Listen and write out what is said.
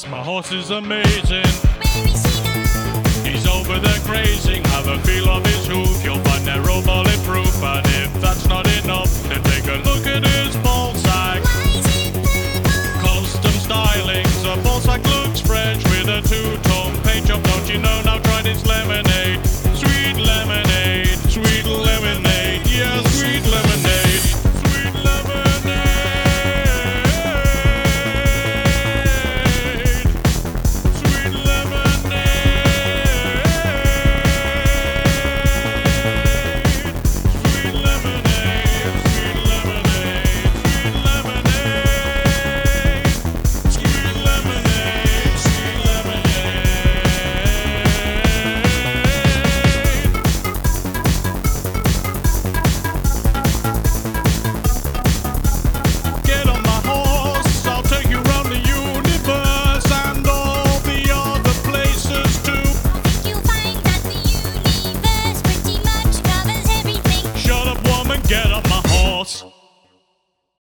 My horse is amazing. He's over there grazing. Have a feel of his hoof. You'll find they're all bulletproof. And if that's not enough, then take a look at it.